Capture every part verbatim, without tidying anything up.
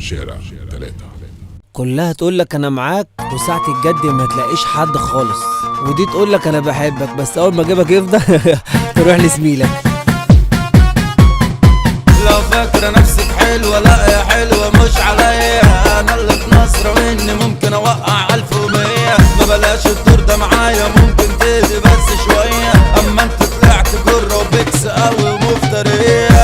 شارع تلاتة. كلها تقول لك انا معاك وساعة الجد ما تلاقيش حد خالص، ودي تقول لك انا بحبك بس اول ما اجيبك يفضى تروح لزميلك. لو فاكرة نفسك حلوة لا يا حلوة مش عليا، انا اللي بنصرة مني ممكن اوقع الف ومية. ما بلاش الدور ده معايا ممكن تهدي بس شوية، اما انت طلعت جرة وبكس قوي ومفترية.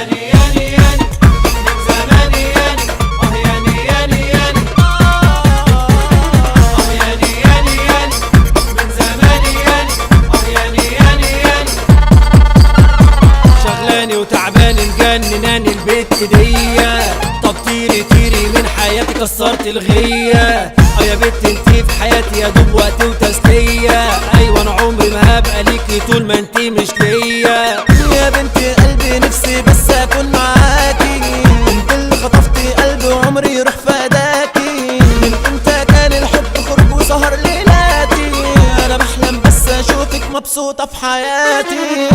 وتعبان مجنناني البت ديا، طب طيري طيري من حياتي كسرت الغية. اه يا بت انتي في حياتي يا دوب وقت وتسلية، ايوه انا عمري ما هبقى ليكي طول ما انتي مش ليا. يا بنتي قلبي نفسي بس اكون معاكي، انت اللي خطفتي قلبي وعمري يروح فداكي. من امتى كان الحب خرج وسهر ليلاتي، انا بحلم بس اشوفك مبسوطة في حياتي.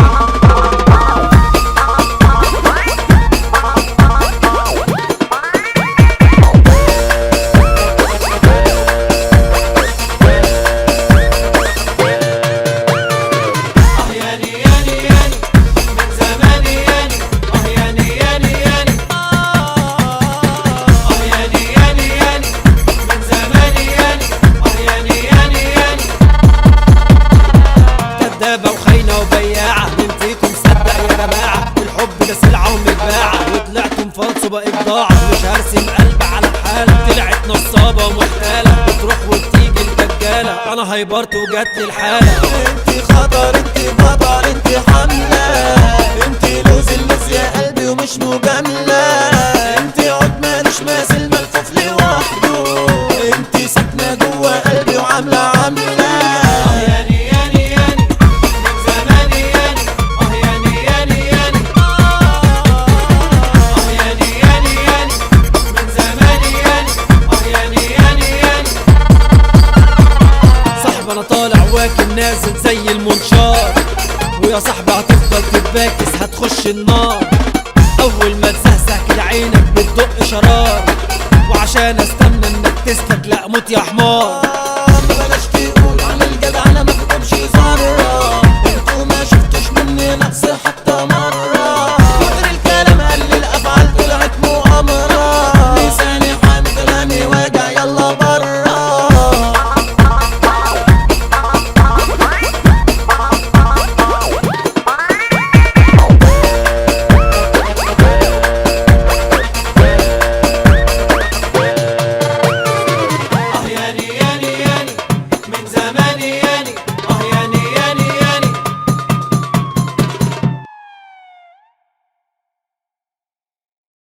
كدابة وخاينة وبياعة، مين فيكم صدق يا جماعة؟ الحب ده سلعة ومتباعة، وطلعتم فالصو بقت ضاعة. مش هرسم قلب على الحالة، طلعت نصابة ومحتالة، بتروح وبتيجي الدجالة، أنا هيبرت وجاتلي الحالة. انتي خطر انتي بطل انتي حملة، انتي لوز اللوز يا قلبي ومش مجاملة. انتي عود مالوش ماسل ملفوف لوحده، انتي ساكنة جوا قلبي وعاملة عاملة. انا طالع واكل نازل زي المنشار، ويا صاحبي هتفضل تتباكس هتخش النار. اول ما تزهزه كده عينك بتدق شرار، وعشان استنى انك تسلك لا موت يا حمار.